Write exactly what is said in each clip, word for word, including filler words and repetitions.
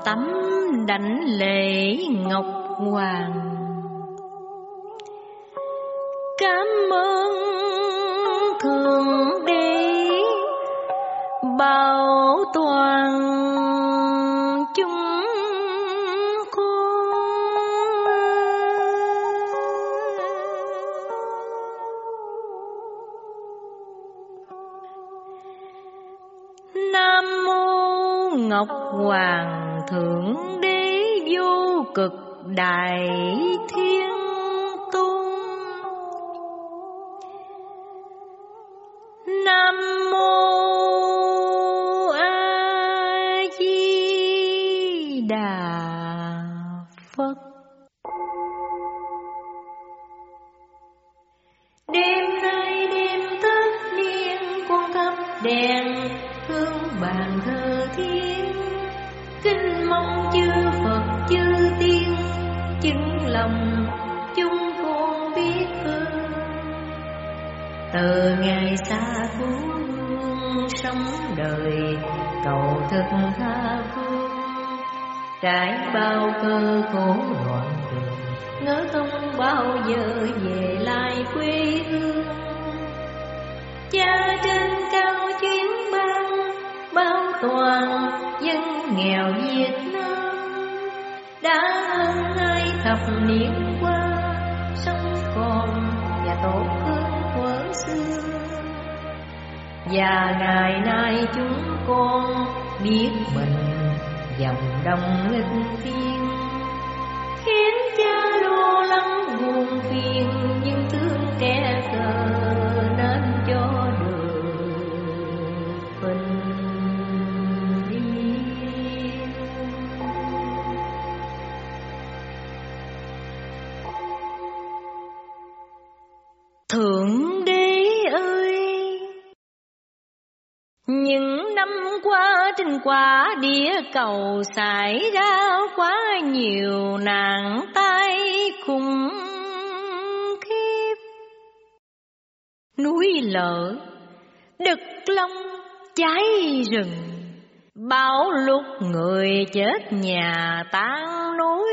tấm đảnh lễ ngọc hoàng. Cảm ơn Thượng Đế bảo toàn chúng con. Nam mô Ngọc Hoàng Thượng Đế vô cực đại thiên tôn. Nam mô A Di Đà Phật. Đêm nay đêm tất niên con thắp đèn hương bàn thờ thiên, kính mong chư Phật chư tiên chứng lòng chúng con biết ơn. Từ ngày xa phương sống đời cầu thực tha phương, trải bao cơ khổ đoạn đường, ngỡ không bao giờ về lại quê hương. Cha trên cao chuyến ban bao toàn dân nghèo Việt Nam, đã hơn hai thập niên qua sống còn và tốt hơn thuở xưa. Và ngày nay chúng con biết mình dòng đông nghịch thiên, khiến cha lo lắng buồn phiền, nhưng thương trẻ thơ nên cho được bình yên. Thượng Đế ơi, những năm qua trên quả địa cầu xảy ra quá nhiều nạn tai khủng khiếp. Núi lở, đực lông, cháy rừng, bão lụt, người chết nhà tan nối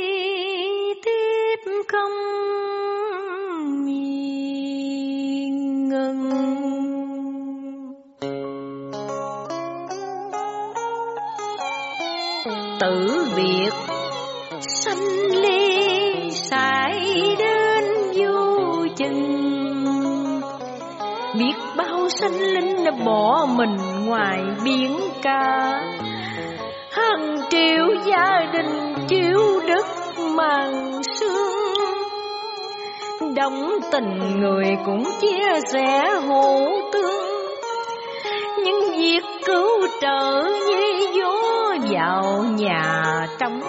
tiếp không ngừng. Tử biệt sanh ly xảy đến vô chừng, biết bao sanh linh đã bỏ mình ngoài biển cả. Hàng triệu gia đình chiếu đất màn sương, đồng tình người cũng chia sẻ hổ tương. Nhưng việc cứu trợ như gió vào nhà trống,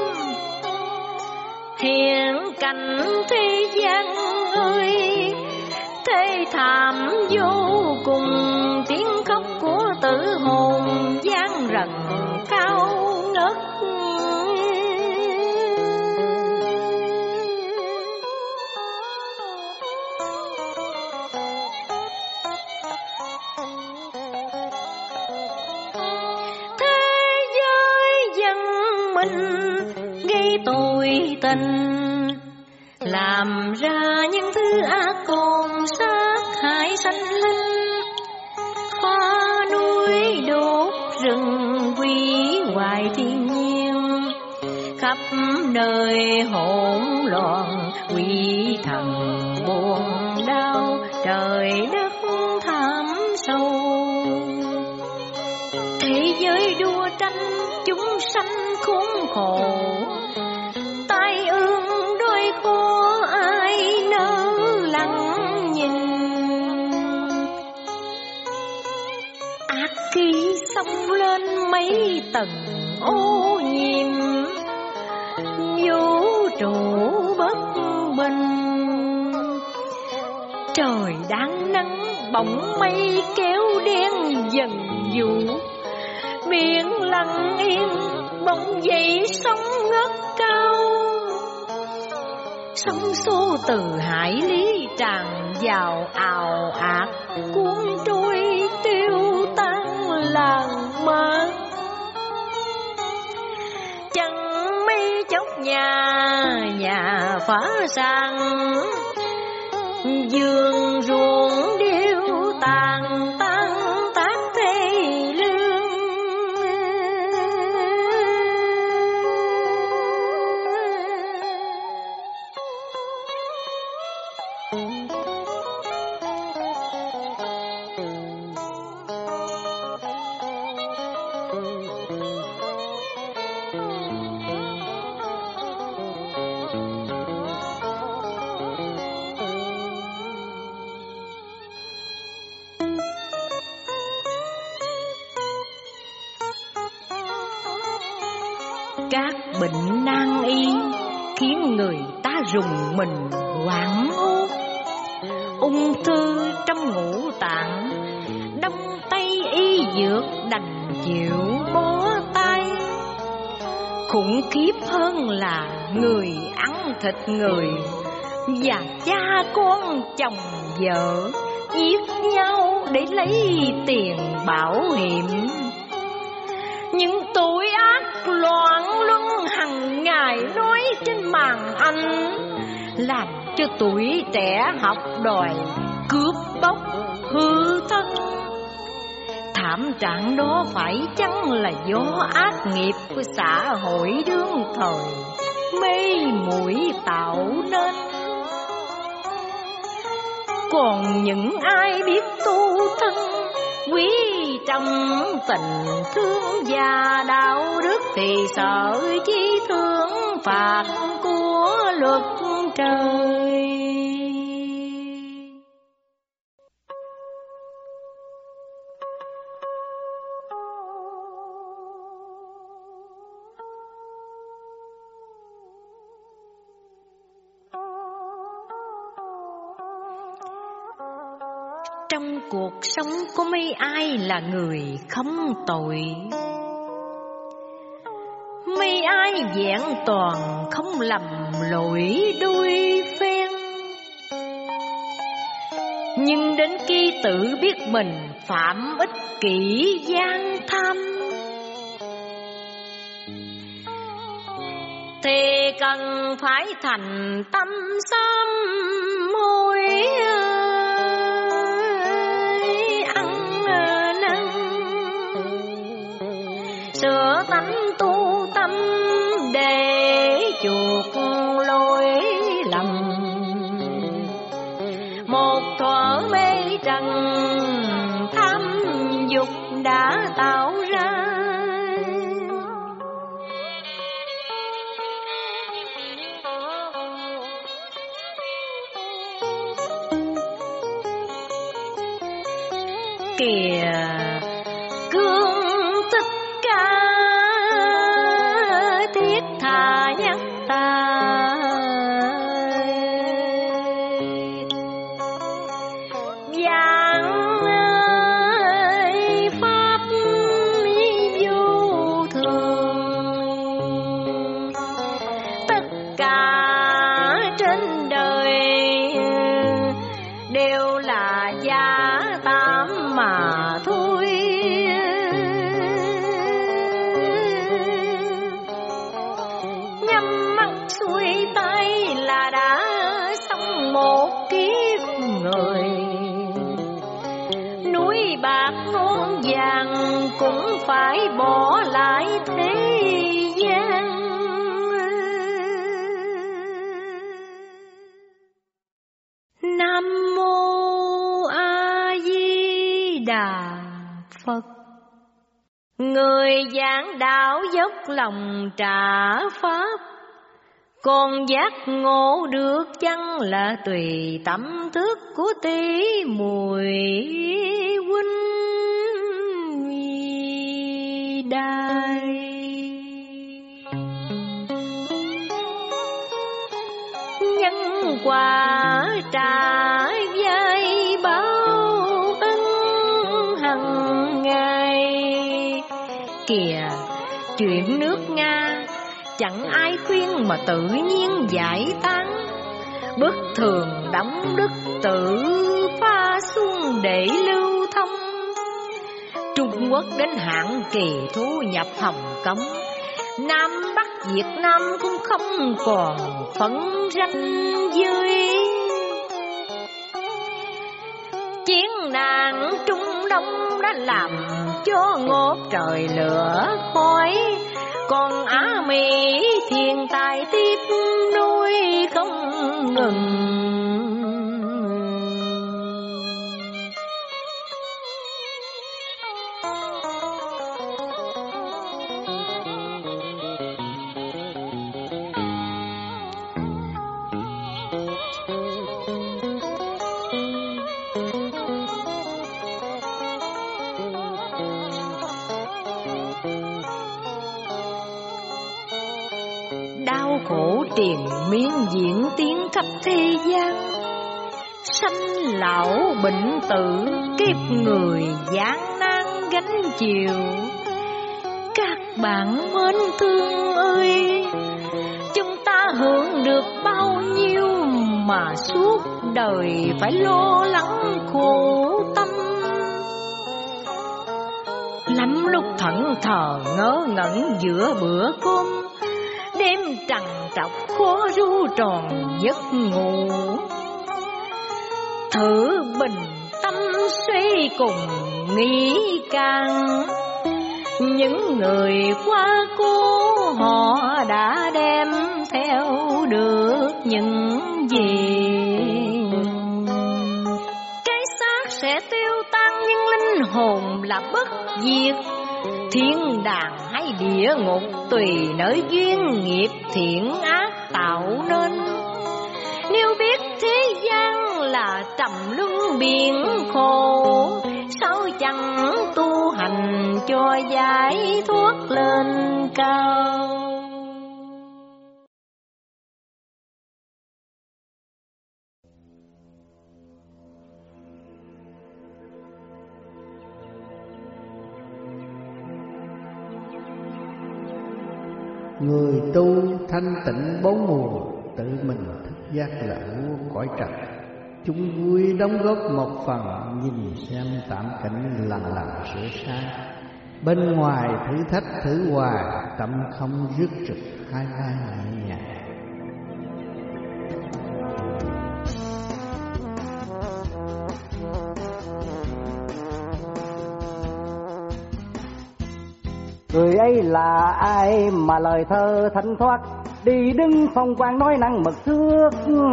hiện cảnh thế gian ơi thê thảm vô cùng. Tiếng khóc của tử hồn vang rần cao ngất. Gây tội tình, làm ra những thứ ác còn sát hại sanh linh, phá núi đốt rừng hủy hoại thiên nhiên, khắp nơi hỗn loạn quỷ thần buồn đau, trời đất thảm sâu. Thế giới đua tranh chúng sanh khốn khổ, tai ương đôi khó ai nỡ lặng nhìn. Ác khí xông lên mấy tầng ô nhiễm, vũ trụ bất bình. Trời đang nắng bỗng mây kéo đen dần vũ, biển lặng yên bỗng dậy sóng ngất cao. Sóng xô từ hải lý tràn vào ào ạt, cuốn trôi tiêu tan làng mạc. nhà nhà phá sang, vườn ruộng điêu tàn tan tác thê lương. Các bệnh nan y khiến người ta rùng mình hoảng hốt. Ung thư trong ngũ tạng, đông tây y dược đành chịu bó tay. Khủng khiếp hơn là người ăn thịt người, và cha con chồng vợ giết nhau để lấy tiền bảo hiểm. Những tội ác loạn luân hằng ngày nói trên màn ảnh, làm cho tuổi trẻ học đòi cướp bóc hư thân. Thảm trạng đó phải chăng là do ác nghiệp của xã hội đương thời mê muội tạo nên? Còn những ai biết tu thân, quý trong tình thương và đạo đức, thì sợ chi thương phạt của luật trời. Trong cuộc sống có mấy ai là người không tội? Mấy ai vẹn toàn không lầm lỗi đôi phen? Nhưng đến khi tự biết mình phạm ích kỷ gian tham, thì cần phải thành tâm sám hối, sửa tánh tu tâm để chuộc lỗi lầm. Một thuở mê trần tham dục đã tạo ra, kìa cương Thích Ca thiết tha nhắc ta, giảng pháp vô thường. Tất cả trên đời đều là giả tạm mà thôi. Nhắm mắt xuôi tay là đã xong một kiếp người. Núi bạc non vàng cũng phải bỏ lại thế gian. Nam mô A Di Đà Phật. Người giảng đạo dốc lòng trả pháp, còn giác ngộ được chăng là tùy tâm thức của tỷ muội huynh đài. Nhân quả trả vai bao ân hằng ngày. Kìa chuyện nước Nga chẳng ai khuyên mà tự nhiên giải tán. Bất thường đóng đức tự pha xuống để lưu thông. Trung Quốc đến hạn kỳ thu nhập Hồng Kông, Nam Bắc Việt Nam cũng không còn phân ranh giới. Chiến nạn Trung Đông đã làm cho ngột trời lửa khói, còn Á Mỹ thiên tài tiếp nuôi không ngừng. Đau khổ triền miên diễn tiến khắp thế gian, sanh lão bệnh tử kiếp người gian nan gánh chịu. Các bạn mến thương ơi, chúng ta hưởng được bao nhiêu mà suốt đời phải lo lắng khổ tâm. Lắm lúc thẫn thờ ngớ ngẩn giữa bữa cơm, đêm trằn trọc khó ru tròn giấc ngủ. Thử bình tâm suy cùng nghĩ càng, những người quá cố họ đã đem theo được những gì. Cái xác sẽ tiêu tan nhưng linh hồn là bất diệt. Thiên đàng hay địa ngục tùy nơi duyên nghiệp thiện ác tạo nên. Nếu biết thế gian là trầm luân biển khổ, sao chẳng tu hành cho giải thoát lên cao. Người tu thanh tịnh bốn mùa, tự mình thức giác là vua cõi trần. Chúng vui đóng góp một phần, nhìn xem tạm cảnh lần lần sửa sai. Bên ngoài thử thách thử hoài, tâm không rước trực hai vai nhẹ nhàng. Người ấy là ai mà lời thơ thanh thoát, đi đứng phong quang nói năng mực thước.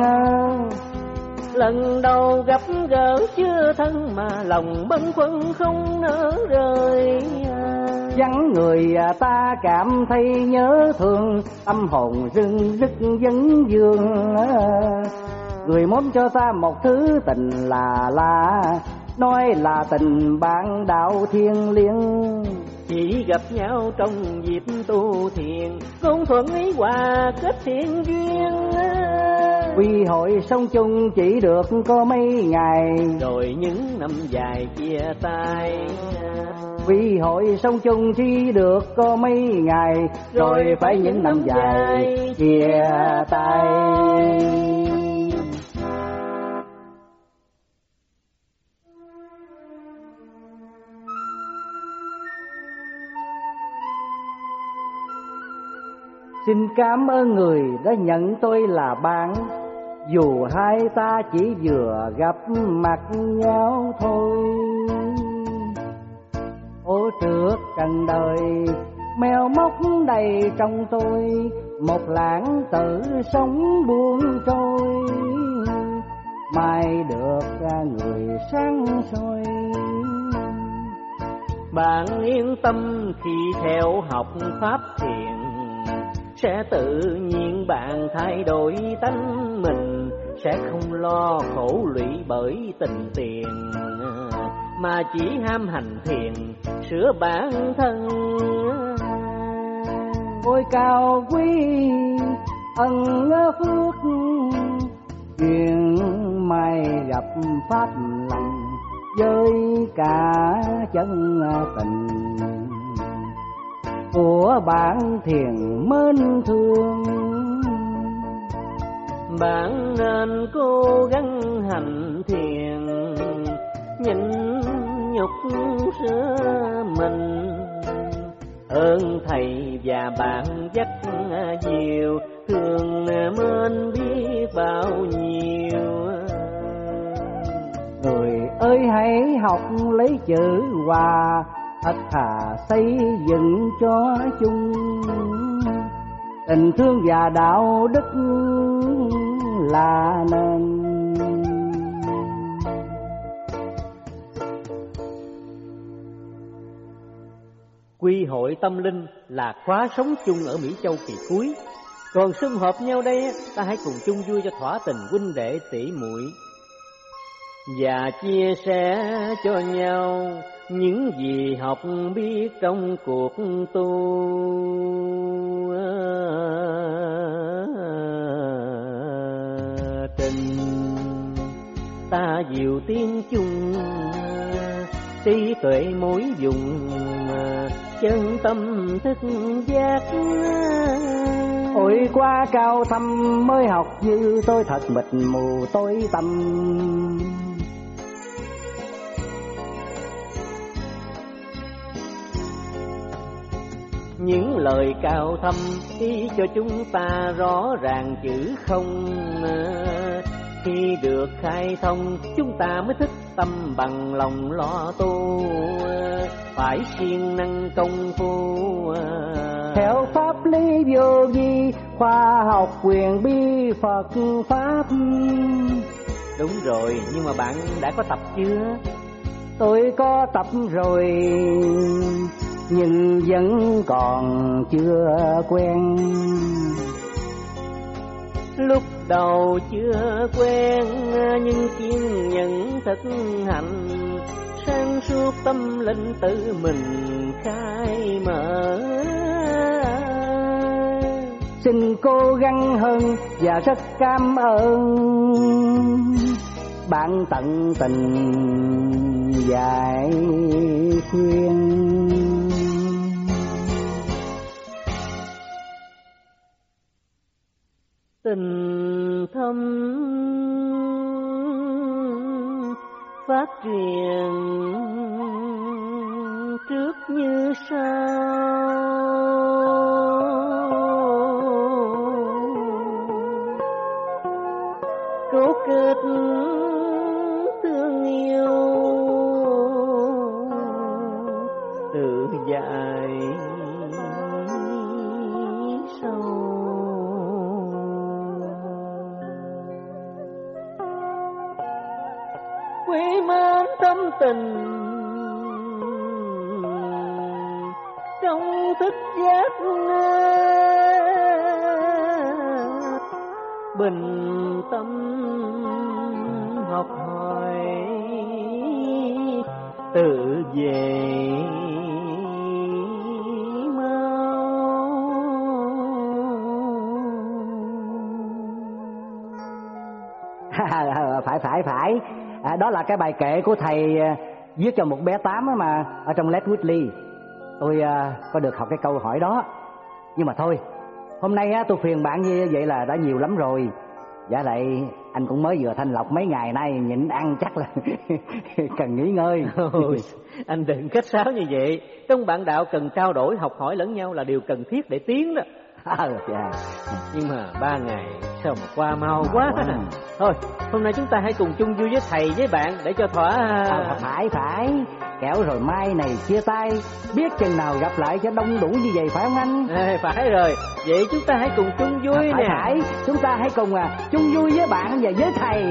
Lần đầu gặp gỡ chưa thân mà lòng bâng khuâng không nỡ rời. Vắng người ta cảm thấy nhớ thương, tâm hồn rưng rức vấn vương. Người muốn cho ta một thứ tình là lạ, nói là tình bạn đạo thiên liêng. Chỉ gặp nhau trong dịp tu thiền, cũng thuận ý hòa kết thiện duyên. Quy hội sống chung chỉ được có mấy ngày, rồi những năm dài chia tay. Quy hội sống chung chỉ được có mấy ngày, rồi phải những năm dài chia tay. Xin cảm ơn người đã nhận tôi là bạn, dù hai ta chỉ vừa gặp mặt nhau thôi. Ô trước trần đời mèo móc đầy trong tôi, một lãng tử sống buông trôi, mai được người sáng soi. Bạn yên tâm khi theo học pháp thiền, sẽ tự nhiên bạn thay đổi tánh mình, sẽ không lo khổ lụy bởi tình tiền, mà chỉ ham hành thiền sửa bản thân. Ôi cao quý ân phước, duyên mai gặp pháp lành, với cả chân tình của bạn thiền mến thương. Bạn nên cố gắng hành thiền, nhịn nhục sửa mình, ơn thầy và bạn dắt diều, thương mến biết bao nhiêu. Người ơi hãy học lấy chữ hòa, thật thà xây dựng cho chung, tình thương và đạo đức là nền. Quy hội tâm linh là khóa sống chung ở Mỹ Châu kỳ cuối. Còn sum họp nhau đây, ta hãy cùng chung vui cho thỏa tình huynh đệ tỷ muội, và chia sẻ cho nhau những gì học biết trong cuộc tu. Trình ta diệu tiếng chung, trí tuệ mỗi vùng, chân tâm thức giác. Ôi qua cao thâm mới học như tôi thật mịt mù tối tâm. Những lời cao thâm ý cho chúng ta rõ ràng chữ không. Khi được khai thông chúng ta mới thức tâm bằng lòng lo tu, phải siêng năng công phu theo pháp lý vô vi, khoa học quyền bi Phật pháp. Đúng rồi, nhưng mà bạn đã có tập chưa? Tôi có tập rồi, nhưng vẫn còn chưa quen. Lúc đầu chưa quen nhưng kiên nhẫn thực hành, sáng suốt tâm linh tự mình khai mở. Xin cố gắng hơn và rất cảm ơn bạn tận tình dạy khuyên. Tình thâm phát triển trước như sau, cố kết thương yêu tự dạy sâu. Quý mến tâm tình trong thức giác, bình tâm học hỏi tự về mau. phải phải phải à, đó là cái bài kệ của thầy à, viết cho một bé tám mà ở trong Let Whitley. Tôi à, có được học cái câu hỏi đó, nhưng mà thôi, hôm nay á, tôi phiền bạn như vậy là đã nhiều lắm rồi. Dạ lại anh cũng mới vừa thanh lọc mấy ngày nay, nhịn ăn chắc là cần nghỉ ngơi. Ôi, anh đừng khách sáo như vậy. Trong bạn đạo cần trao đổi học hỏi lẫn nhau là điều cần thiết để tiến đó. À, dạ. Nhưng mà ba ngày sao mà qua mau quá. Wow. Thôi hôm nay chúng ta hãy cùng chung vui với thầy với bạn để cho thỏa. À, phải phải kẻo rồi mai này chia tay, biết chừng nào gặp lại cho đông đủ như vậy, phải không anh? À, phải rồi, vậy chúng ta hãy cùng chung vui à, phải, nè. Phải, chúng ta hãy cùng à, chung vui với bạn và với thầy.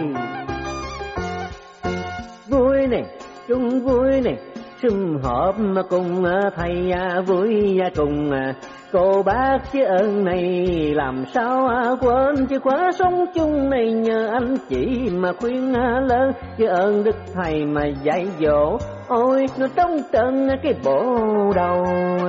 Vui nè, chung vui nè, sum họp cùng thầy vui cùng cô bác chứ ơn này làm sao quên, chứ khóa sống chung này nhờ anh chị mà khuyên lớn, chứ ơn đức thầy mà dạy dỗ. Ôi nó trong trận cái bộ đầu.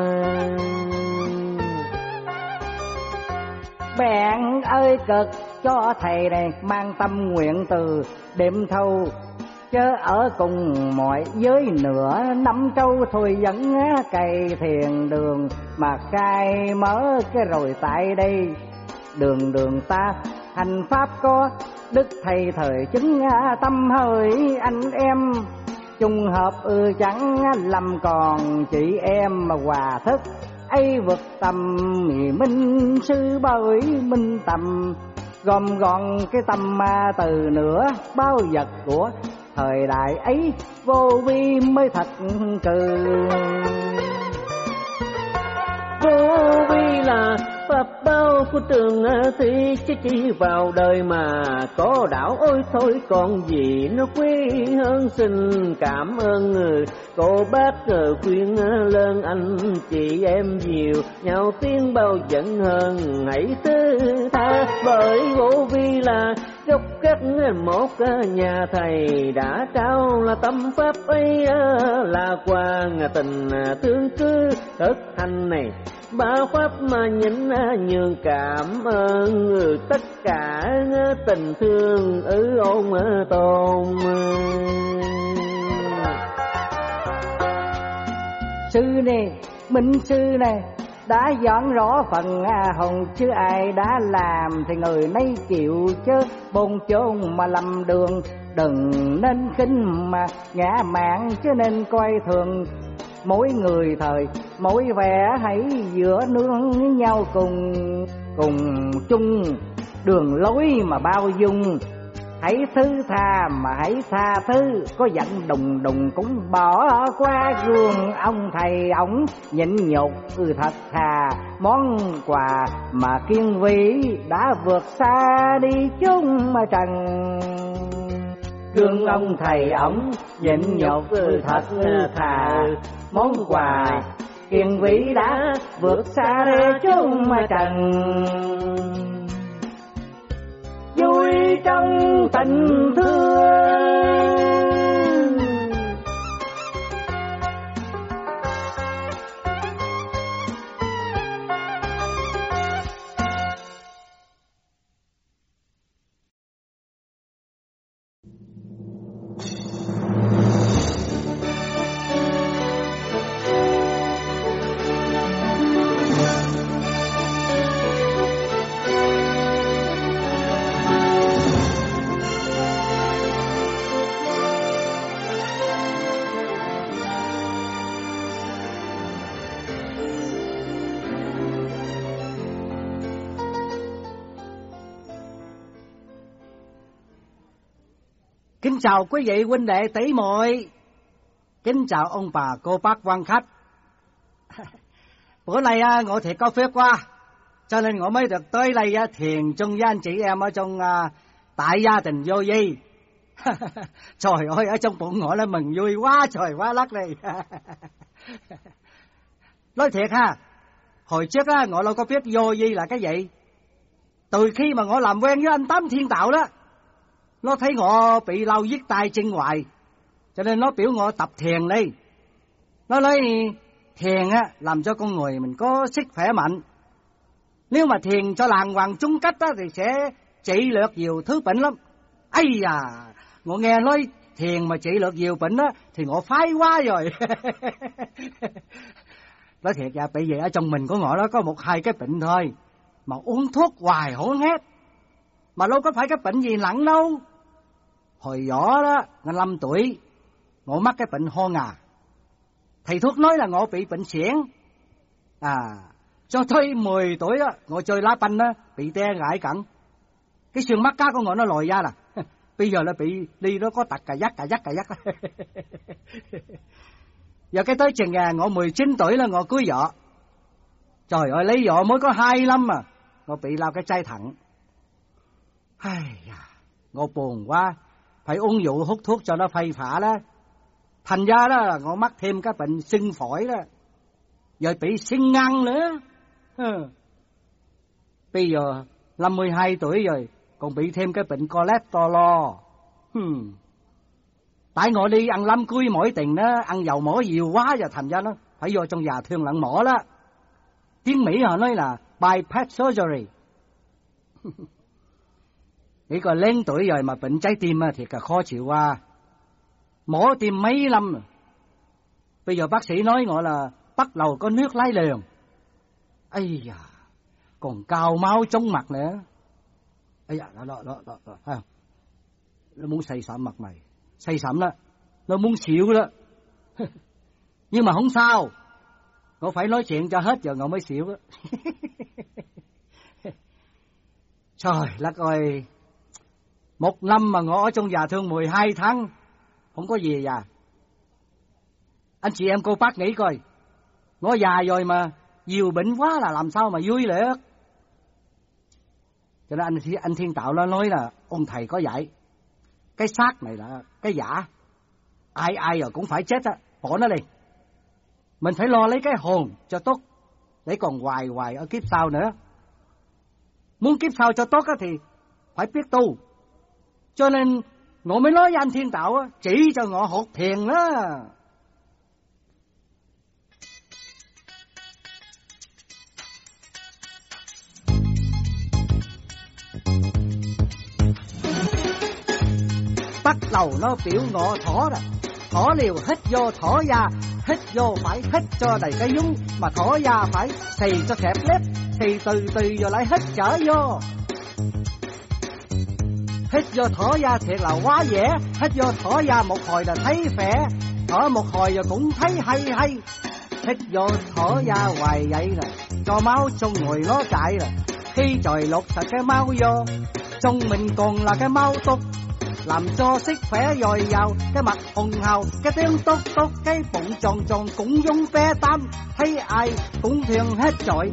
Bạn ơi cực cho thầy này mang tâm nguyện từ đêm thâu, chớ ở cùng mọi giới nữa năm trâu thôi dẫn cây thiền đường mà khai mở cái rồi tại đây đường đường ta hành pháp có đức thầy thời chứng tâm hỡi anh em trùng hợp ư chẳng lầm còn chị em mà hòa thức ấy vượt tầm minh sư bởi minh tầm, gom gọn cái tâm ma từ nửa bao vật của thời đại ấy, vô vi mới thật trừ. Vô vi là pháp bao của trường thi, chứ chỉ vào đời mà có đạo ôi thôi còn gì nó quý hơn. Xin cảm ơn người cô bác khuyên lớn anh chị em nhiều, nhau tiếng bao giận hơn hãy thứ tha. Bởi vô vi là gốc gác một nhà thầy đã trao là tâm pháp ấy, là quà tình thương cứ thực hành này ba pháp mà nhịn nhường. Cảm ơn người tất cả tình thương ứ ôn tôn. Sư nè, minh sư nè, đã dọn rõ phần hồn chứ ai đã làm thì người nấy chịu chứ. Bồn chốn mà lầm đường đừng nên khinh mà ngã mạn, chứ nên coi thường mỗi người thời mỗi vẻ. Hãy giữa nương nhau cùng cùng chung đường lối mà bao dung. Hãy thứ tha mà hãy tha thứ, có giận đùng đùng cũng bỏ qua. Gương ông thầy ổng nhịn nhục ừ thật thà, món quà mà kiên vĩ đã vượt xa đi chúng mà trần. Gương ông thầy ổng nhịn nhục ừ thật thà, món quà kiên vĩ đã vượt xa đi chúng mà trần. Vui trong tình thương. Kính chào quý vị huynh đệ tỷ muội, kính chào ông bà cô bác quan khách. Bữa nay ngộ thiệt có phước quá, cho nên ngộ mới được tới đây thiền chung với anh chị em ở trong tại gia đình vô vi. Trời ơi, ở trong bụng ngộ là mừng vui quá trời quá lắc đi. Nói thiệt ha, hồi trước á ngộ đâu có biết vô vi là cái gì. Từ khi mà ngộ làm quen với anh Tám Thiên Đạo đó, nó thấy ngộ bị lao giết tay chân hoài, cho nên nó biểu ngộ tập thiền đi. Nó nói thiền á làm cho con người mình có sức khỏe mạnh. Nếu mà thiền cho làng hoàng chung cách á thì sẽ trị lược nhiều thứ bệnh lắm. Ây da, ngộ nghe nói thiền mà trị lược nhiều bệnh á thì ngộ phái quá rồi. Nói thiệt ra bây giờ ở trong mình của ngộ đó có một hai cái bệnh thôi, mà uống thuốc hoài hổn hét, mà đâu có phải cái bệnh gì nặng đâu. Hồi nhỏ đó, ngộ năm tuổi, ngộ mắc cái bệnh ho ngà. Thầy thuốc nói là ngộ bị bệnh xiển. À, cho tới mười tuổi đó, ngộ chơi lá banh đó, bị te gãi cẳng. Cái xương mắt cá của ngộ nó lòi ra nè. Bây giờ nó bị đi nó có tật cà dắt cà dắt cà dắt. Giờ cái tới chừng ngộ mười chín tuổi là ngộ cưới vợ. Trời ơi, lấy vợ mới có hai năm mà ngộ bị lao cái chai thận. Ai da, ngộ buồn quá, phải uống rượu hút thuốc cho nó phây phả đó. Thành ra đó là ngộ mắc thêm cái bệnh sưng phổi đó, rồi bị sưng ngăn nữa. Ừ. Bây giờ năm mươi hai tuổi rồi, còn bị thêm cái bệnh cholesterol. Hmm. Tại ngộ đi ăn lâm cưới mỗi tình đó, ăn dầu mỡ nhiều quá rồi thành ra nó phải vô trong già thương lặn mỏ đó. Tiếng Mỹ họ nói là bypass surgery. Nghĩ coi lên tuổi rồi mà bệnh trái tim thì cả khó chịu qua. Mổ tim mấy năm. Bây giờ bác sĩ nói ngộ là bắt đầu có nước lái liền. Ây da, còn cao máu trong mặt nữa. Ây da, đó, đó, đó, đó, đó. Thấy không? Nó muốn xây sẩm mặt mày. Xây sẩm đó, nó muốn xỉu đó. Nhưng mà không sao. Ngộ phải nói chuyện cho hết giờ ngộ mới xỉu á. Trời đất ơi, một năm mà ngộ ở trong già thương mười hai tháng, không có gì già. Anh chị em cô bác nghĩ coi, ngộ già rồi mà nhiều bệnh quá là làm sao mà vui được. Cho nên anh anh Thiên Tạo nó nói là ông thầy có dạy, cái xác này là cái giả, ai ai rồi cũng phải chết á, bỏ nó đi. Mình phải lo lấy cái hồn cho tốt, để còn hoài hoài ở kiếp sau nữa. Muốn kiếp sau cho tốt á thì phải biết tu. Cho nên ngộ mới nói với anh Thiên Tạo á, chỉ cho ngộ hột thiền đó. Bắt đầu nó biểu ngộ thỏ rồi. Thỏ liều hít vô thỏ ra, hít vô phải hít cho đầy cái dúng, mà thỏ ra phải xì cho khẹp lép, xì từ từ rồi lại hít trở vô. Hít vô thỏ ra thiệt là quá dễ, hít vô thỏ ra một hồi là thấy khỏe, thở một hồi rồi cũng thấy hay hay. Hít vô thở ra hoài vậy rồi, cho máu trong người nó chạy rồi. Khi trời lụt là cái máu vô, trong mình còn là cái máu tốt, làm cho sức khỏe dồi dào, cái mặt hồng hào, cái tiếng tốt tốt, cái bụng tròn tròn cũng giống bé Tam, thấy ai cũng thiền hết trọi.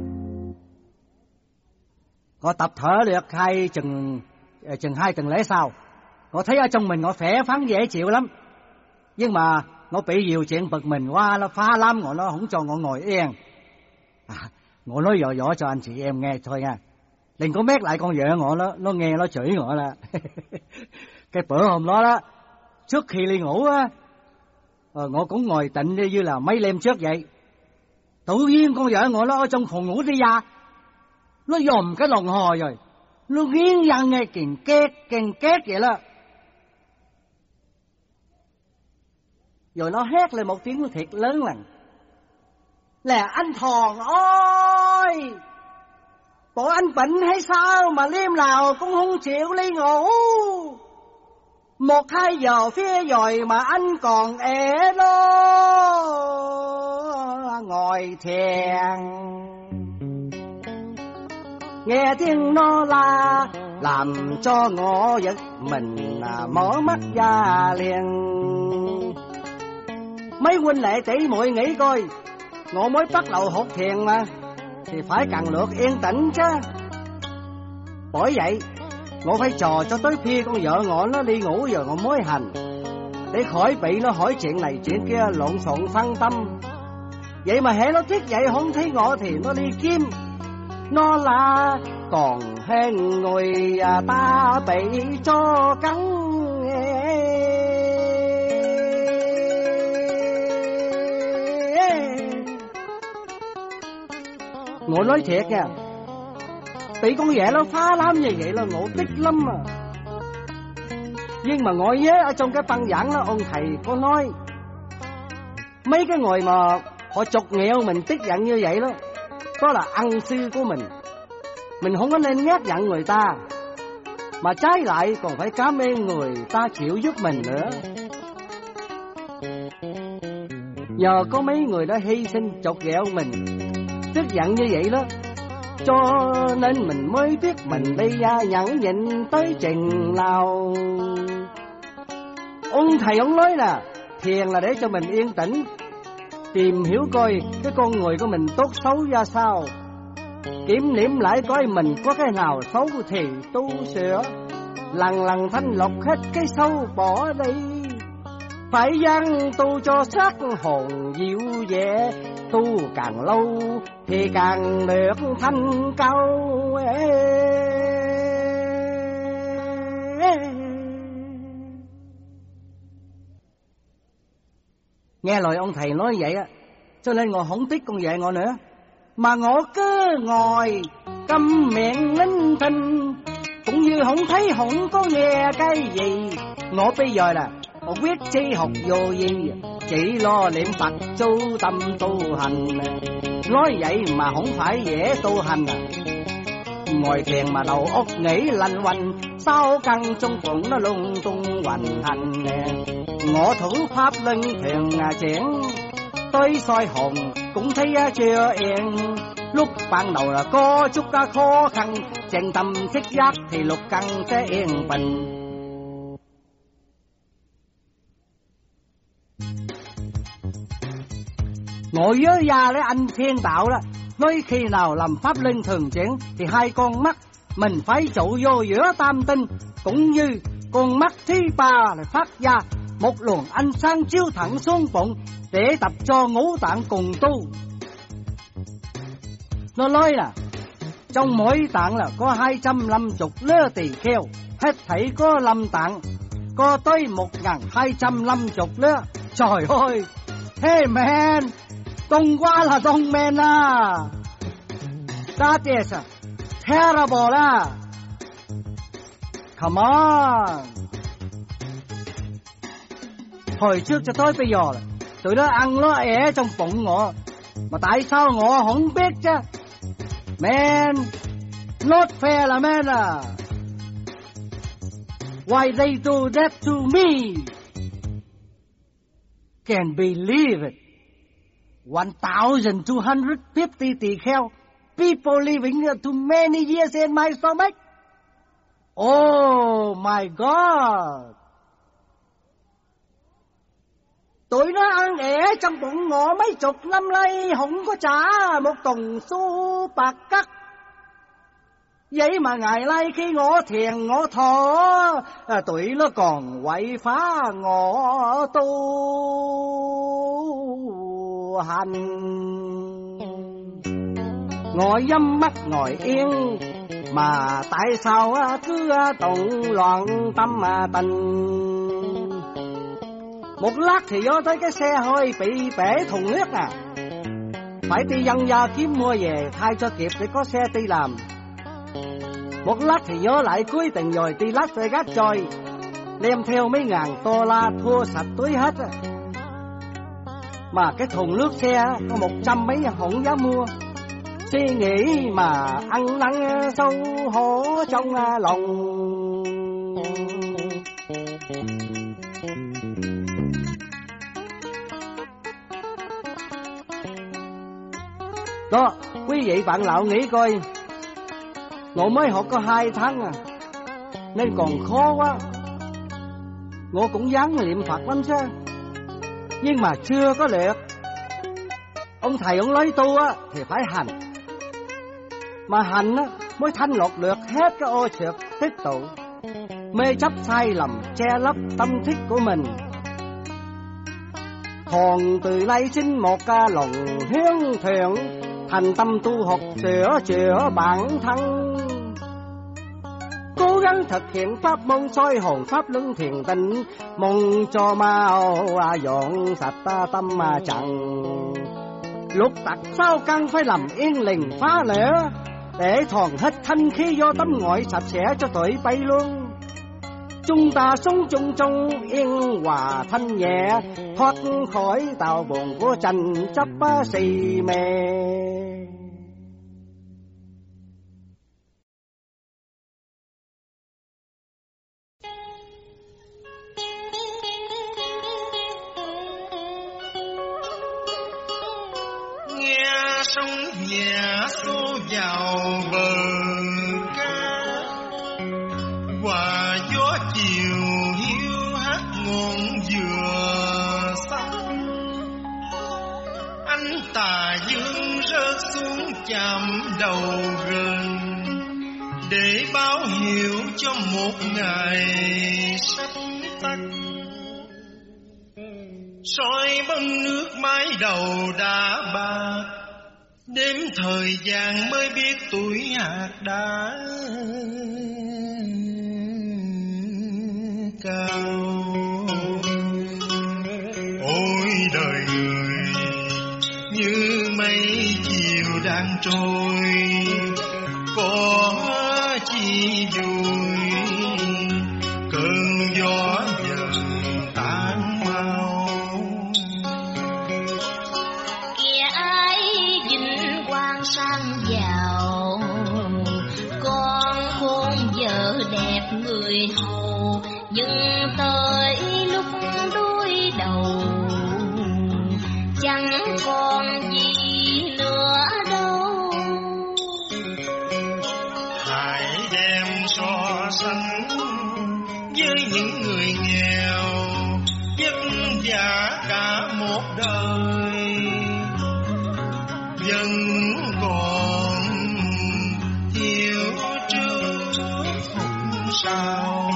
Có tập thở được hai chừng chừng hai tuần lễ sau, có thấy ở trong mình ngõ khỏe phán dễ chịu lắm. Nhưng mà ngõ bị nhiều chuyện bực mình qua, nó phá lắm, ngõ nó không cho ngõ ngồi yên. À, ngõ nói dọ dọ cho anh chị em nghe thôi nha. Đừng có mét lại con vợ ngõ nó, nó nghe nó chửi ngõ là. Cái bữa hôm đó đó, trước khi đi ngủ á, ngõ cũng ngồi tịnh như, như là mấy đêm trước vậy. Tự nhiên con vợ ngõ nó ở trong phòng ngủ đi ra, nó dòm cái đồng hồ rồi, nó nghiến răng nghe kèn két kèn két vậy đó. Rồi nó hét lên một tiếng thiệt lớn lần: là anh Thòn ơi, bộ anh bệnh hay sao mà đêm nào cũng không chịu đi ngủ. Một hai giờ phía rồi mà anh còn ế đó ngồi thiền. Nghe tiếng nó la làm cho ngõ giật mình mở mắt ra liền. Mấy huynh đệ tỷ muội nghĩ coi, ngõ mới bắt đầu hột thiền mà thì phải cần lượt yên tĩnh chứ. Bởi vậy ngõ phải chờ cho tới khi con vợ ngõ nó đi ngủ rồi ngõ mới hành, để khỏi bị nó hỏi chuyện này chuyện kia lộn xộn phân tâm. Vậy mà hễ nó thức dậy không thấy ngõ thì nó đi kiếm, nó là còn hơn người ta bị cho cắn. Ngộ nói thiệt nha, bị con vợ nó phá lắm như vậy là ngộ tích lắm mà. Nhưng mà ngộ nhớ ở trong cái băng giảng đó, ông thầy có nói mấy cái người mà họ chọc nghẹo mình tức giận như vậy đó, đó là ăn sư của mình. Mình không có nên nhát giận người ta, mà trái lại còn phải cảm ơn người ta chịu giúp mình nữa. Nhờ có mấy người đã hy sinh chọc ghẹo mình, tức giận như vậy đó, cho nên mình mới biết mình đi ra nhẫn nhịn tới chừng nào. Ông thầy ông nói là thiền là để cho mình yên tĩnh, tìm hiểu coi cái con người của mình tốt xấu ra sao, kiểm điểm lại coi mình có cái nào xấu thì tu sửa, lần lần thanh lọc hết cái xấu bỏ đi. Phải dang tu cho sắc hồn dịu vẻ, tu càng lâu thì càng được thanh cao. Nghe lời ông thầy nói vậy á, cho nên ngồi không thích con vợ ngồi nữa, mà ngồi cứ ngồi câm miệng nín thinh, cũng như không thấy không có nghe cái gì. Ngồi bây giờ là một quyết chi học vô gì, chỉ lo niệm Phật chú tâm tu hành. Nói vậy mà không phải dễ tu hành à. Ngồi thiền mà đầu óc nghĩ lanh quanh, sao căn trong bụng nó lung tung hoành hành. Ngộ thủ pháp luân thiền chuyển, Tôi soi hồn cũng thấy chưa yên. Lúc ban đầu là có chút khó khăn, chèn tâm thích giác thì lục căn sẽ yên bình. Ngồi với gia đấy anh thiên tạo đó, nói khi nào làm pháp linh thường chuyển thì hai con mắt mình phải trụ vô giữa tam tinh, cũng như con mắt thứ ba là phát ra một luồng ánh sáng chiếu thẳng xuống bụng để tập cho ngũ tạng cùng tu. Nó nói là trong mỗi tạng là có hai trăm năm mươi lứa tỳ kheo, hết thảy có năm tạng, có tới một ngàn hai trăm năm mươi lứa. Trời ơi, hey man, đông quá là đông man à. That is terrible à. Come on. Hồi trước cho tới bây giờ tụi nó ăn nó ẻ trong bụng ngọ, mà tại sao ngọ không biết chứ? Man, not fair là man à. Why they do that to me? Can't believe it. One thousand two hundred fifty tỳ kheo, people living too many years in my stomach. Oh my God. Tụi nó ăn ẻ trong bụng ngọ mấy chục năm nay, không có trả một tuần xu bạc cắt. Vậy mà ngày nay khi ngọ thiền ngọ thọ, à, tụi nó còn quậy phá ngọ tu hành. Ngồi nhắm mắt ngồi yên, mà tại sao cứ tụng loạn tâm mà tình. Một lát thì vô tới cái xe hơi bị bể thùng nước à, phải đi dân gia kiếm mua về thay cho kịp để có xe đi làm. Một lát thì nhớ lại cuối tình rồi đi Las Vegas chơi, đem theo mấy ngàn đô la thua sạch túi hết. Mà cái thùng nước xe có một trăm mấy không dám mua. Suy nghĩ mà ăn năn sâu hổ trong lòng. Đó, quý vị bạn lão nghĩ coi, ngộ mới học có hai tháng à, nên còn khó quá. Ngộ cũng dám niệm Phật lắm chứ, nhưng mà chưa có được. Ông thầy ông nói tu á thì phải hành, mà hành á mới thanh lọc được hết cái ô trượt tích tụ, mê chấp sai lầm che lấp tâm thức của mình. Còn từ nay xin một ca lòng hiếu thiện, thành tâm tu học sửa chữa bản thân, cố gắng thực hiện pháp môn soi hồn pháp luân thiền tịnh, mong cho mau dọn sạch tâm mà chẳng. Lục tặc sao căn phải làm yên lình phá lẽ, để thòn hết thanh khí do tấm ngọi sạch sẽ cho tuổi bay luôn. Chúng ta sống chung trong yên hòa thanh nhẹ, thoát khỏi tàu buồn của tranh chấp xì mê. Nghe sóng nhẹ xô vào bờ ca, hòa gió chiều hiu hát ngọn dừa xanh. Ánh tà dương rớt xuống chạm đầu rừng, để báo hiệu cho một ngày sắp tắt. Soi bông nước mái đầu đã bạc, đếm thời gian mới biết tuổi hạt đã cao. Ôi đời người như mây chiều đang trôi, có chi vui cơn gió dần tan mau. Kìa ai vinh quang sang giàu, con khôn vợ đẹp người hầu, nhưng tới lúc đuôi đầu chẳng cỏ xanh với những người nghèo vất vả cả một đời, vẫn còn thiếu trước không sao.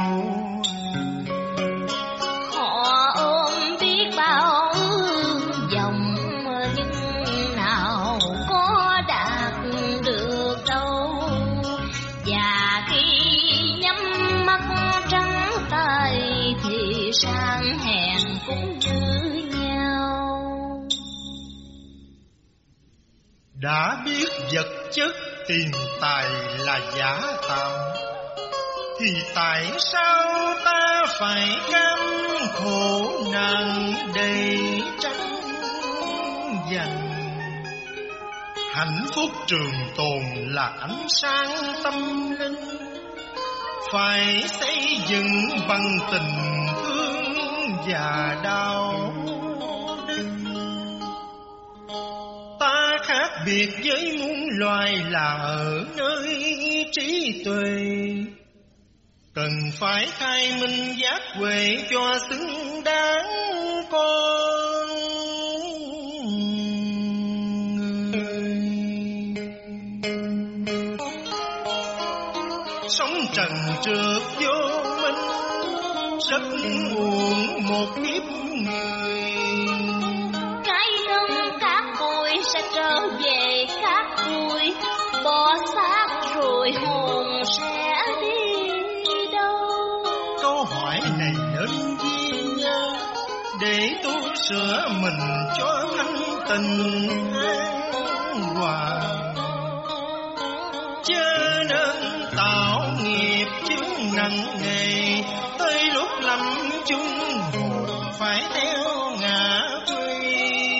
Họ ôm biết bao dòng nhưng nào có đạt được đâu, và khi nhắm mắt trắng tay thì sang hèn cũng như nhau. Đã biết vật chất tiền tài là giả tạm, thì tại sao ta phải cam khổ nạn để tranh giành? Hạnh phúc trường tồn là ánh sáng tâm linh, phải xây dựng bằng tình thương và đạo đức. Ta khác biệt với muôn loài là ở nơi trí tuệ, cần phải khai minh giác huệ cho xứng đáng con người. Sống trần trượt vô minh, rất uổng một kiếp người. Cái thân cát bụi sẽ trở về cát bụi, bỏ xác rồi hồn sẽ đi đâu? Câu hỏi này nên ghi nhớ để tu sửa mình cho thanh tình an hòa, chớ nên tạo nghiệp chướng nặng nề, tới lúc lâm chung hồn phải theo ngã quy.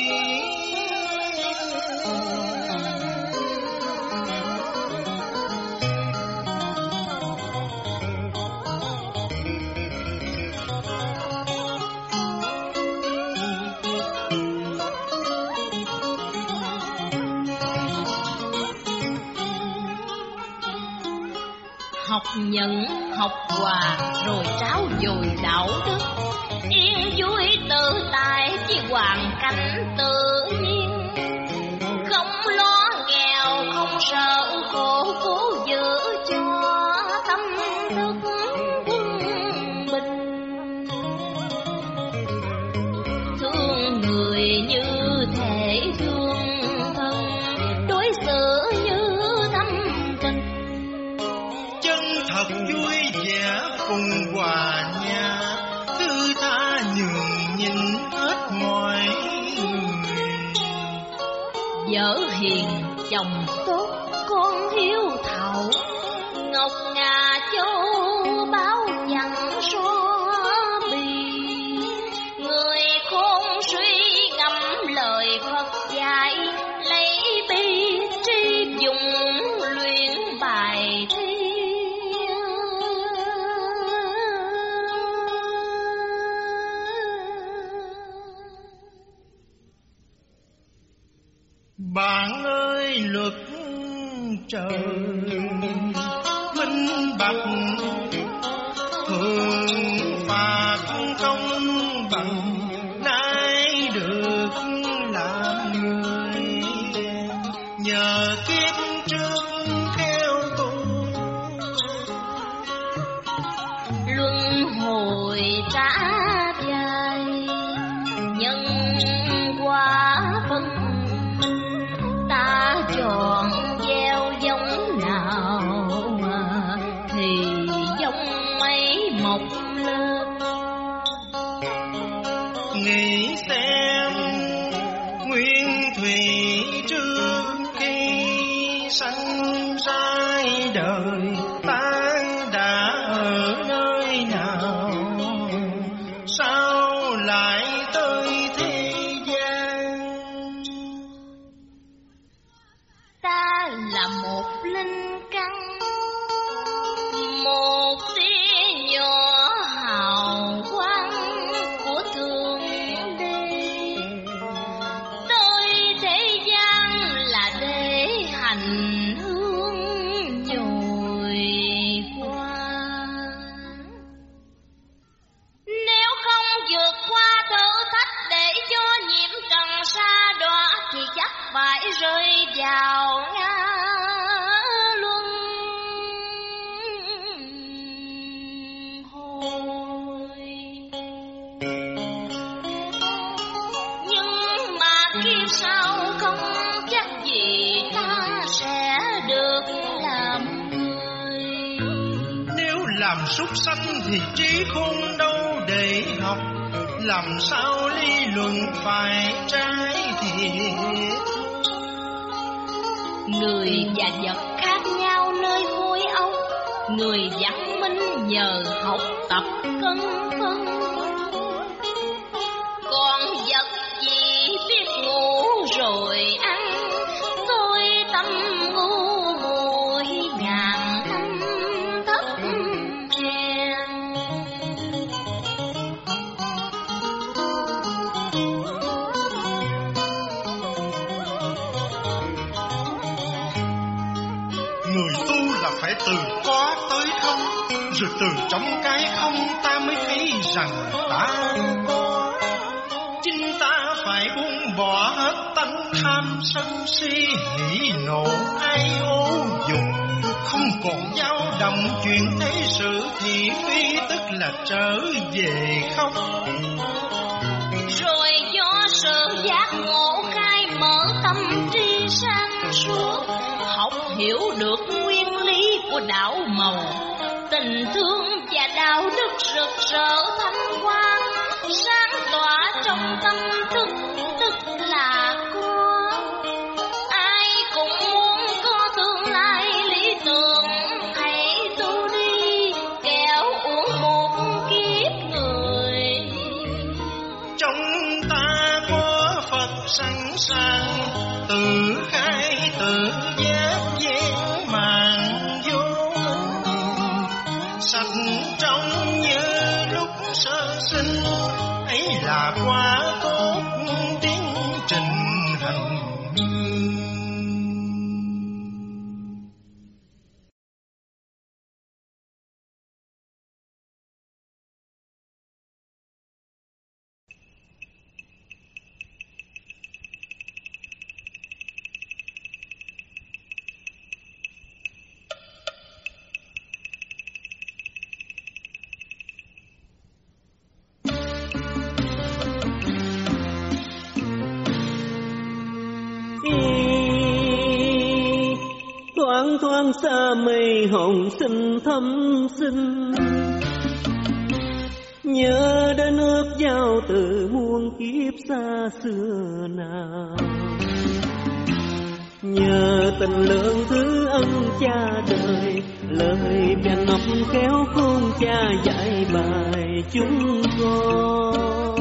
Học nhận, học hòa, rồi tráo dồi đạo đức, yên vui tự tại chỉ hoàn cảnh tự nhiên. Không lo nghèo, không sợ khổ, cố giữ cho tâm thức quân bình. Thương người như thể thương thân, đối xử như thâm tình. Thật vui vẻ cùng hòa nhà, thứ tha nhường nhìn hết mọi người. Vợ hiền chồng tốt con hiếu thảo, ngọc ngà châu báu chẳng so bì. Người khôn suy ngẫm lời Phật dạy, lấy bi tri dùng luyện bài thi. Bạn ơi luật trời minh bạch, thường phạt công bằng, nay được làm người nhờ kiếp trước khéo tu. Luân hồi trả dài, nhân quả phân ta chọn gieo giống nào thì giống ấy mọc lên. Nghĩ xem nguyên thủy trước khi sanh ra đời, ta đã ở nơi nào, sao lại tới thế gian? Ta là một linh căn, một tia nhỏ hào súc sanh thì trí khôn đâu để học, làm sao lý luận phải trái thiệt. Người và vật khác nhau nơi khối óc, người văn minh nhờ học tập cân phân. Còn vật gì biết ngủ rồi ăn, tôi tâm ngu muội ngàn năm thấp hèn. Người tu là phải từ có tới không, rồi từ trong cái không ta mới thấy rằng ta có. Chính ta phải buông bỏ hết tánh tham sân si hỉ nộ ai ô dục, không còn dao động chuyện thế sự thị phi, tức là trở về không. Rồi do sự giác ngộ khai mở tâm trí sáng suốt, học hiểu được nguyên lý của đạo màu, tình thương và đạo đức rực rỡ thanh quang, sáng tỏa trong tâm thức, tức là có. Ai cũng muốn có tương lai lý tưởng, hãy tu đi kẻo uổng một kiếp người. Trong ta có Phật sẵn sàng, tự khai tự giác gian mạng vô minh, sạch trong như lúc sơ sinh, ấy là quá tốt tiến trình hành hương. Thoáng thoáng xa mây hồng sinh thâm sinh, nhớ đến ước giao từ muôn kiếp xa xưa nào. Nhờ tình lượng thứ ân cha đời, lời bèn ngọc khéo khôn cha dạy bài chúng con.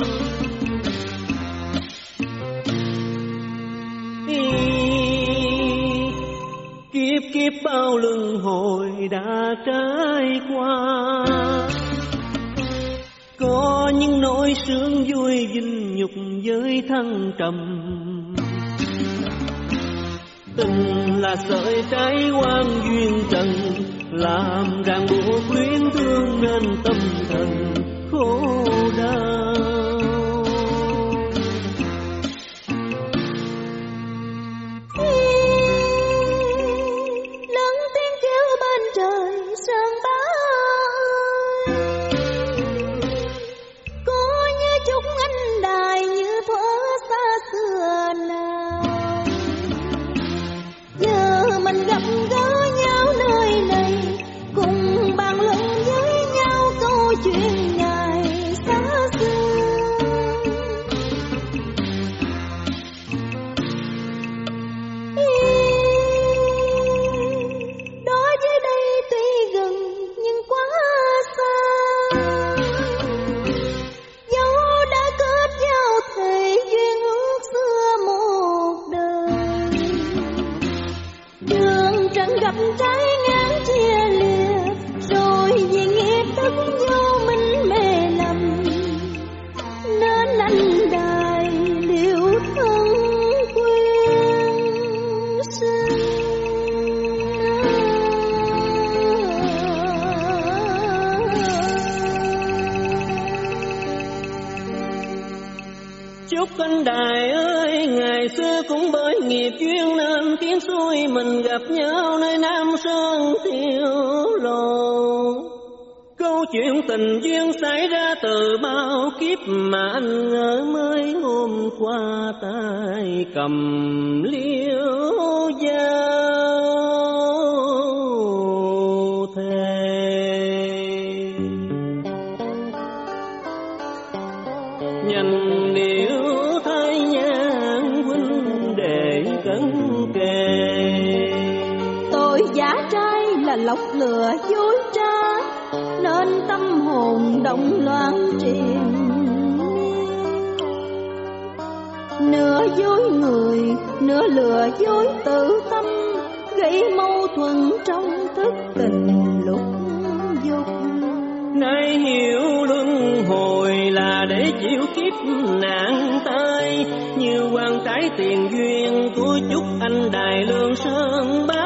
Kiếp kiếp bao luân hồi đã trải qua, có những nỗi sướng vui vinh nhục với thăng trầm. Tình là sợi trái quan duyên trần, làm ràng buộc luyến thương nên tâm thần khổ đau. Chúc anh đài ơi, ngày xưa cũng bởi nghiệp duyên nên tiếng xuôi mình gặp nhau nơi Nam Sơn Tiêu Lộ. Câu chuyện tình duyên xảy ra từ bao kiếp mà anh ngỡ mới hôm qua tay cầm liễu dao thề. nhanh điệu thay nhan huynh đệ cân kề. Tội giả trai là lọc lừa dối trá, nên tâm hồn động loạn triền. Nửa dối người, nửa lừa dối tự tâm, gây mâu thuẫn trong thức tình lúc dục. Nay hiểu luân hồi là để chịu kiếp nạn tai, như quan trái tiền duyên của chúc anh đài Lương Sơn Bá.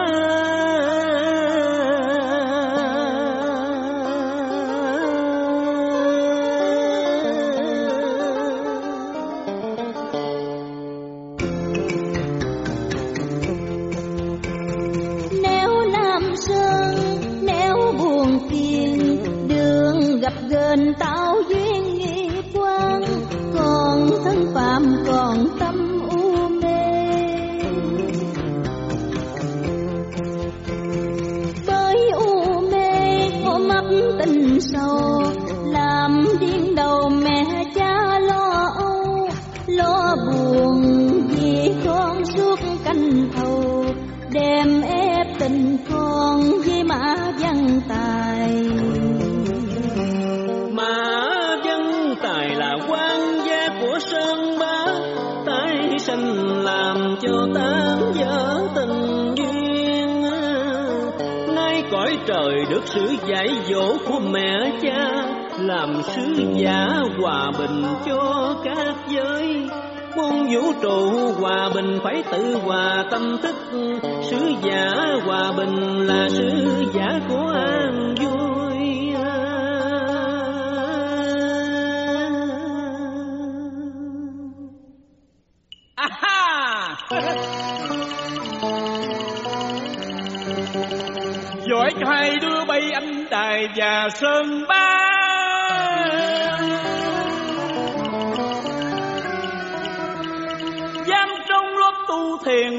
Gần tạo duyên nghiệp quan, còn thân phạm còn tâm u mê. Bởi u mê ôm ấp tình sâu, làm điên đầu mẹ cha lo âu. Lo buồn vì con suốt canh thầu, đem ép tình con với mã văn tài. Sơn Bá tái sanh làm cho tan vỡ tình duyên. Nay cõi trời được sự dạy dỗ của mẹ cha, làm sứ giả hòa bình cho các giới. Muôn vũ trụ hòa bình phải tự hòa tâm thức, sứ giả hòa bình là sứ giả của an vui. Giỏi cho hai đứa bay anh đài và Sơn Bá, dám trong lúc tu thiền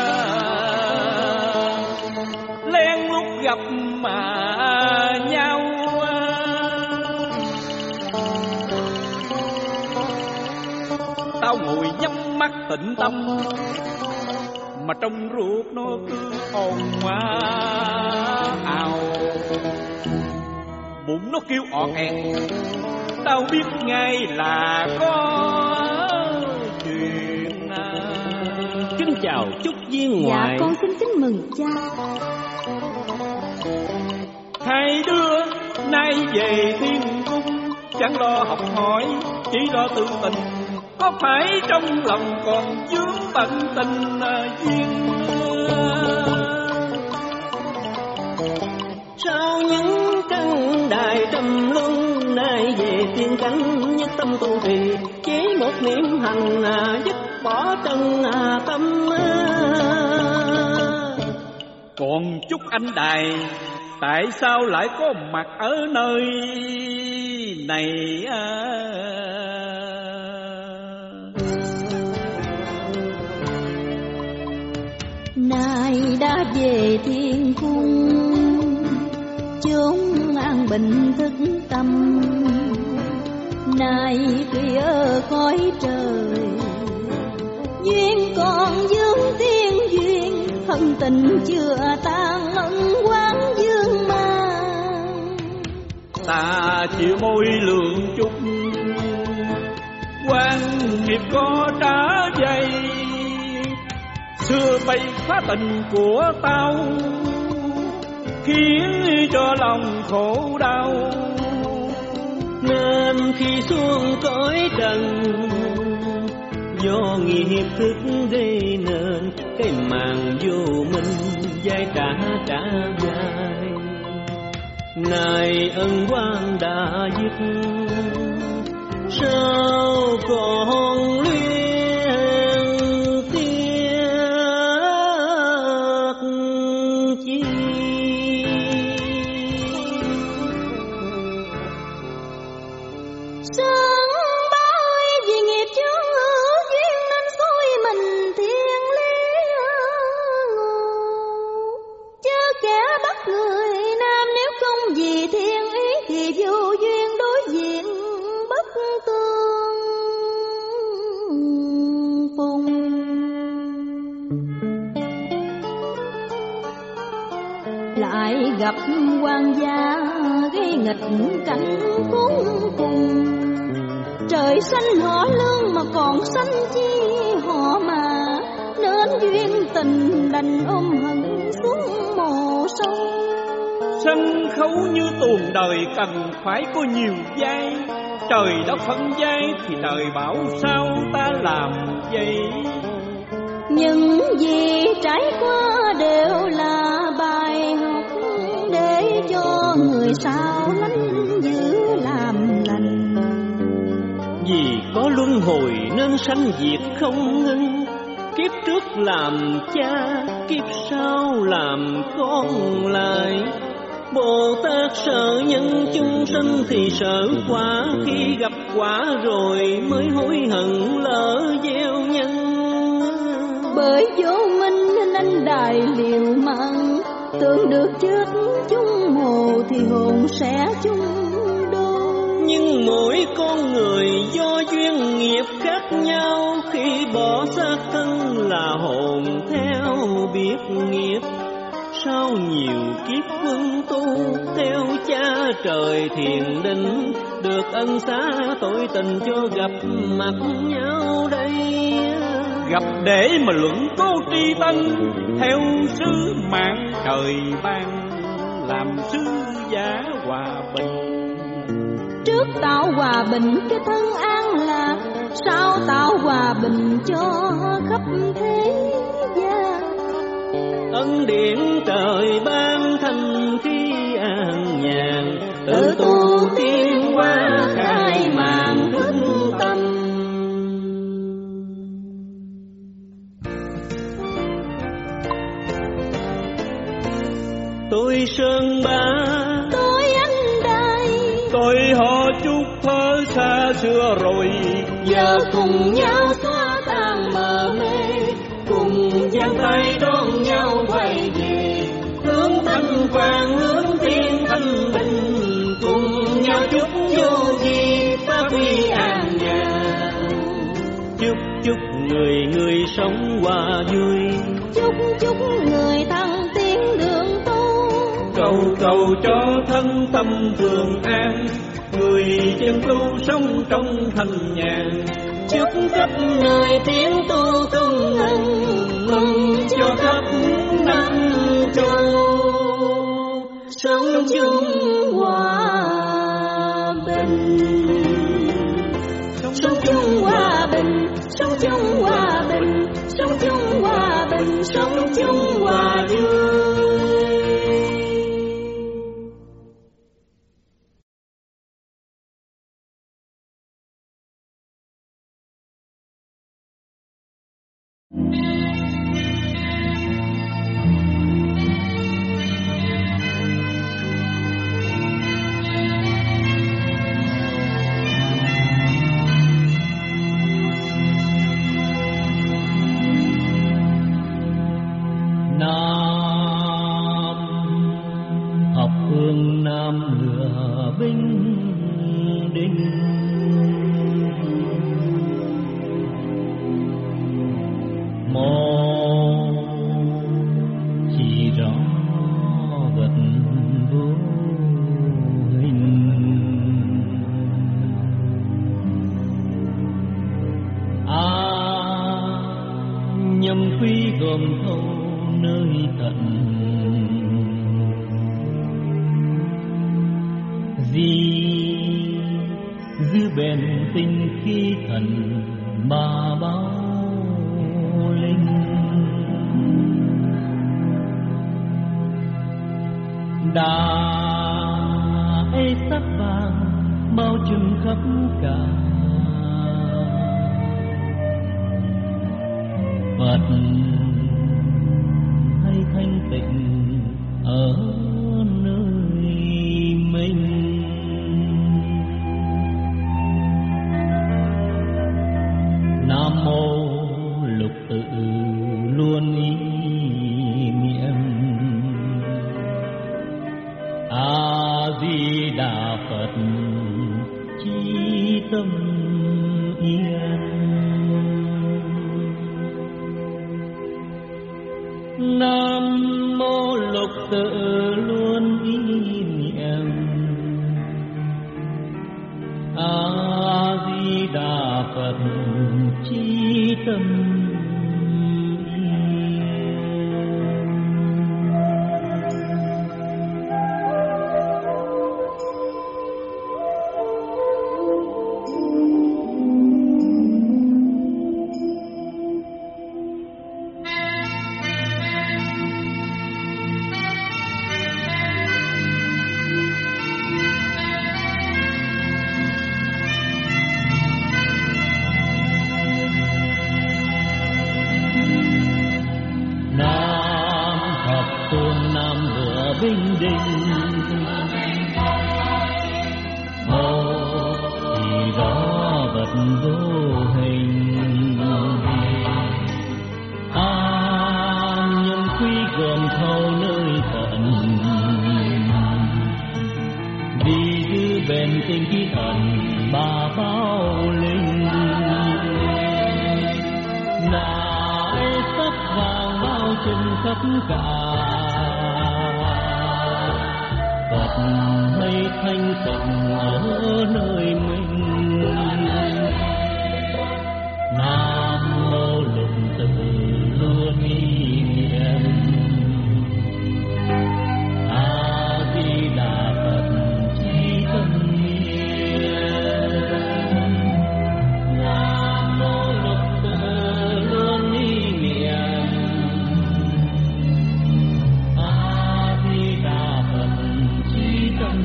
len lúc gặp mà nhau. Tao ngồi nhắm mắt tĩnh tâm, mà trong ruột nó cứ ồn ào, bụng nó kêu ọt ẹt. Tao biết ngay là có chuyện. Kính chào chúc viên ngoại. Dạ con xin kính mừng cha. Hai đứa nay về thiên cung, chẳng lo học hỏi, chỉ lo tự tình. Có phải trong lòng còn vướng bận tình duyên? Sao những căn đài trầm luân, nay về tiên cánh nhất tâm tu trì, chế một niệm hành dứt bỏ trần tâm. Còn chúc anh đài tại sao lại có mặt ở nơi này? Nay đã về thiên cung, chốn an bình thức tâm. Nay tuy ở cõi trời, duyên còn vương tiên duyên. Thân tình chưa tan ân quán dương mang. Ta chịu môi lượng chút, quan nghiệp có trả dây. Xưa bay phá tình của tao, khiến cho lòng khổ đau. Nên khi xuống cõi trần, do nghiệp thức gây nên cái màn vô minh dai trả trả dài. Này ân quan đã dứt, sao còn luyến tiếc chi? Sơn Bá ơi, vì nghiệp chướng hữu duyên nên xui mình thiên lý ngộ. Chớ kẻ bắt người nam, nếu không vì thiên ý thì vô duyên đối diện bất tương. gặp hoàng gia gây nghịch cảnh khốn cùng. Trời xanh họ lương mà còn xanh chi họ mà, nên duyên tình đành ôm hận xuống mồ sâu. Sân khấu như tuồng đời cần phải có nhiều vai, trời đất phân vai thì trời bảo sao ta làm vậy. Những gì trải qua đều là bài học để cho người sau lánh giữ làm lành. Vì có luân hồi nên sanh diệt không ngưng, kiếp trước làm cha, kiếp sau làm con lại. Bồ Tát sợ nhân chúng sinh thì sợ quả, khi gặp quả rồi mới hối hận lỡ gieo nhân. Bởi vô minh nên anh đài liều mạng, tưởng được trước chung hồ thì hồn sẽ chung đôi. Nhưng mỗi con người do duyên nghiệp khác nhau, khi bỏ xác thân là hồn theo biết nghiệp. Sau nhiều kiếp quân tu theo cha trời thiền định, được ân xá tội tình cho gặp mặt nhau đây. Gặp để mà luận cố tri tân, theo sứ mạng trời ban, làm sứ giả hòa bình. Trước tạo hòa bình cái thân an lạc, sau tạo hòa bình cho khắp thế gian. Ân điển trời ban thành khi an nhàn, tự tu tiến hóa khai màn thức tâm. Tôi Sơn Bá, tôi anh đây, tôi họ Trúc thơ xa xưa rồi, giờ cùng nhau xóa tan mờ mê, cùng giang tay đón nhau quay về, hướng thanh quang hướng thiên thanh bình, cùng nhau chúc vô vi ta quy an nhàn. Chúc chúc người người sống hòa vui, chúc chúc người thăng tiến đường tu, cầu cầu cho thân tâm thường an, người chân tu sống trong thanh nhàn. chúc khắp nơi tiến tu không ngừng, mừng cho khắp năm châu sống chung hòa bình, sống chung hòa bình, sống chung hòa bình, sống chung hòa bình, sống chung hòa vui. Nam mô lục tự luôn ý niệm. A Di Đà Phật chí tâm Vinh Đình một thì rõ vật vô hình. A nhân quý gồm thâu nơi tận vì dư bền tinh khí thần ba bao linh. Nại sắc vàng bao trùm khắp cả Phật hay thanh tịnh ở nơi mình. Nam mô lục tự luôn ý niệm. A Di Đà Phật chí tâm niệm. Nam mô lục tự luôn ý niệm. A Di Đà Phật tâm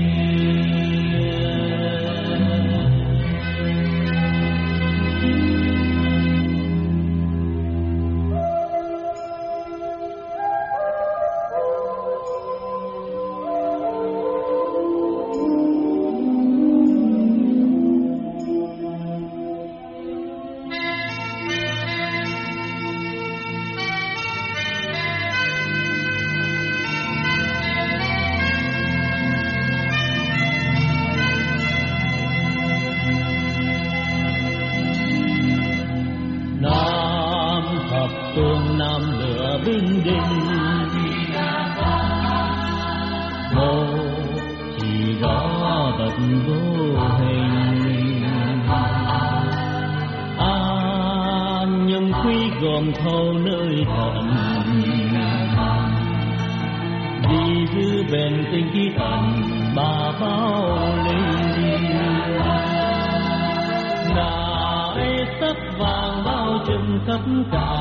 Phương Nam lửa Vinh Đình một chỉ rõ vật vô hình. An nhâm quý gồm thâu nơi thần vì dư bền tinh khí thần ba bao linh. Nại sắc vàng bao trùm khắp cả